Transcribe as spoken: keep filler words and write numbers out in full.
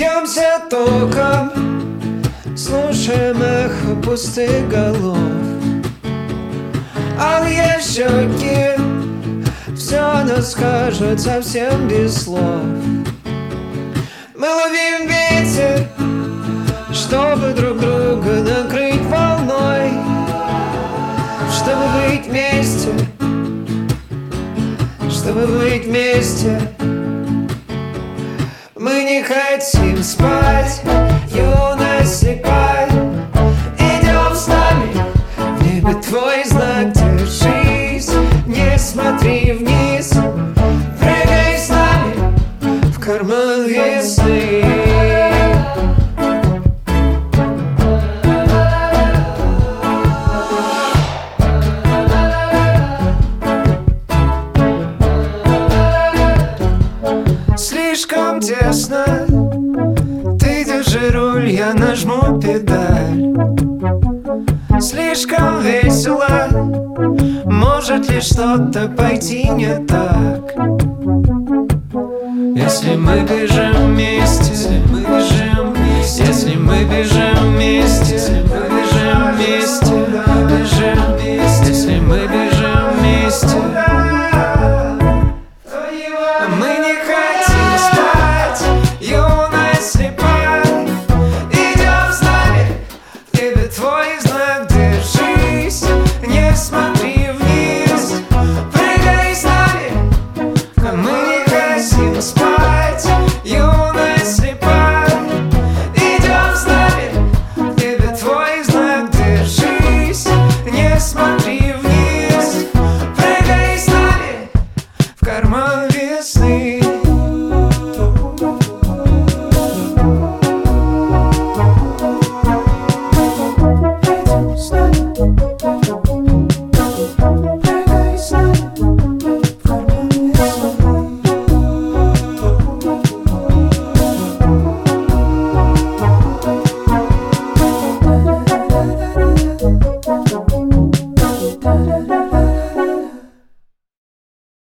Бьемся током, слушаем эхо пустых голов. Алые щеки, все нас скажут совсем без слов. Мы ловим ветер, чтобы друг друга накрыть волной, чтобы быть вместе, чтобы быть вместе. Мы не хотим спать, юность слепая. Идем с нами, в небе твой знак, держись. Не смотри вниз, прыгай с нами в карман весны. Слишком тесно, ты держи руль, я нажму педаль. Слишком весело, может ли что-то пойти не так? Если мы бежим вместе, если мы бежим вместе, если мы бежим